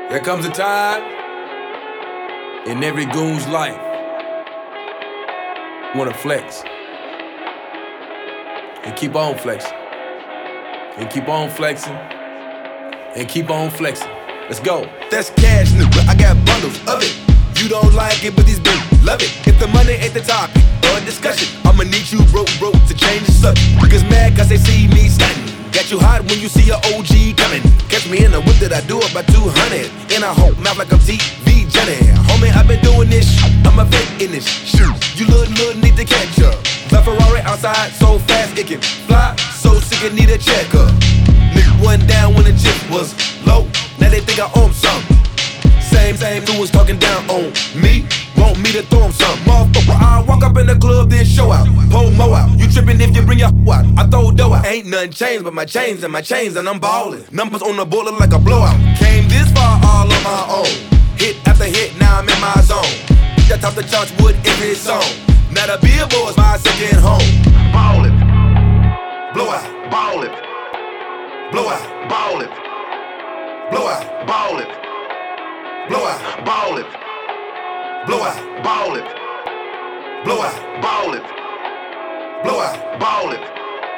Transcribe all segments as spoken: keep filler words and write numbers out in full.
There comes a time in every goon's life you wanna flex and keep on flexing and keep on flexing and keep on flexing. Let's go. That's cash, nigga. I got bundles of it. You don't like it, but these bitches love it. If the money ain't the topic or discussion, I'ma need you broke, broke to change the subject. Niggas mad cause they see me stunting. Got you hot when you see your O G coming. Catch me in the whip that I do about two hundred. In a whole mouth like I'm T V Johnny. Homie, I've been doing this shit. I'm a vet in this shit. You little, little need to catch up. The Ferrari outside so fast it can fly. So sick it need a checker. Nigga wasn't down when the chip was low. Now they think I own something. Same, same dudes talking down on me. Want me to throw him something. Motherfucker, I walk up in the club, then show out. Pull mo out. You trippin' if you bring your out. I throw dough out. Ain't nothing changed but my chains and my chains, and I'm ballin'. Numbers on the board look like a blowout. Came this far all on my own. Hit after hit, now I'm in my zone. That top the charts would every song. Now the billboard's my second home. Ballin'. Blowout. Ballin'. Blowout. Ballin'. Blowout. Ballin'. Blowout, ball it. Blowout, ball it. Blowout, ball it. Blowout, ball it.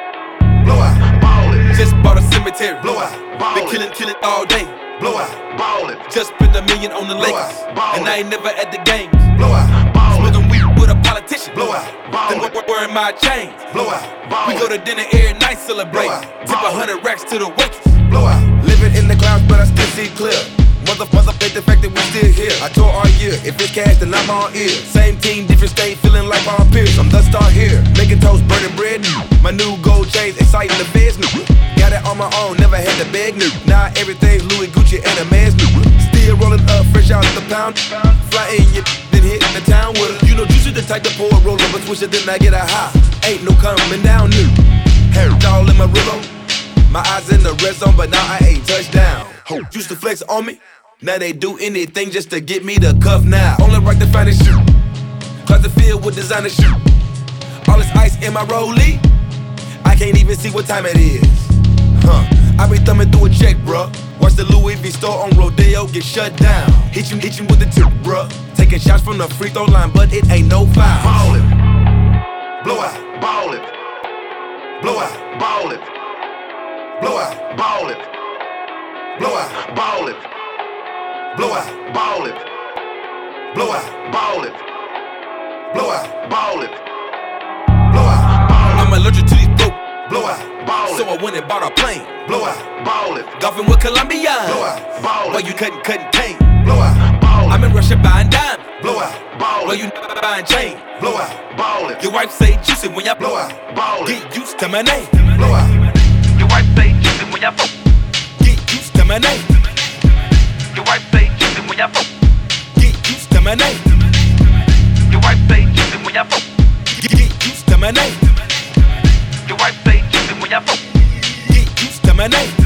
Blowout, ball it. Just bought a cemetery. Blowout, ball it. Been killing, killing all day. Blowout, ball it. Just spent a million on the Lakers, and I ain't never at the games. Blowout, ball it. Smoking weed with a politician. Blowout, ball it. Then wearing my chains. Blowout, ball it. We go to dinner every night, celebrate. Tip a hundred racks to the waitress. Blowout, living in the clouds, but I still see clear. Mother, mother, hate the fact that we still here. I tour all year. If it's cash, then I'm all ear. Same team, different state, feeling like my peers. I'm the star here, making toast, burning bread. My new gold chains, exciting the feds. Got it on my own, never had to beg. Now everything's Louis, Gucci, and a man's new. Still rolling up, fresh out the pound. Flying you, then hitting the town with her. You know, juicy the type to pour a roll up, switch it, then I get a high. Ain't no coming down new. Hair all in my Rillo. My eyes in the red zone, but now I ain't touchdown. Used to flex on me. Now they do anything just to get me the cuff now. Only right to find a shoe. Cause the field with designer shoe. All this ice in my rollie. I can't even see what time it is. Huh, I be thumbing through a check, bruh. Watch the Louis V store on Rodeo get shut down. Hit you, hit you with the tip, bruh. Taking shots from the free throw line, but it ain't no foul. Ball it. Blow out, ball it. Blow out, ball it. Blow out, ball it. Blow out, ball it. Blow out, ball it. Blow out, ball it. Blow out, ball it. Blow out, ball it. I'm allergic to these broke. Blow out, ball it. So I went and bought a plane. Blow out, ball it. Golfing with Colombia. Blow out, ball it. While you cutting, cutting cane. Blow out, ball it. I'm in Russia buying diamonds. Blow out, ball it. While you buying chain. Blow out, ball it. Your wife say juicy when y'all blow out, ball it. Get used to my name. Blow out. Your wife say juicy when y'all blow. Get used to my name. Your wife say juicy when y'all fuck. Get used to my name. Your wife say juicy when y'all fuck. Get used to my name. Your wife say juicy when y'all fuck. Get used to my name.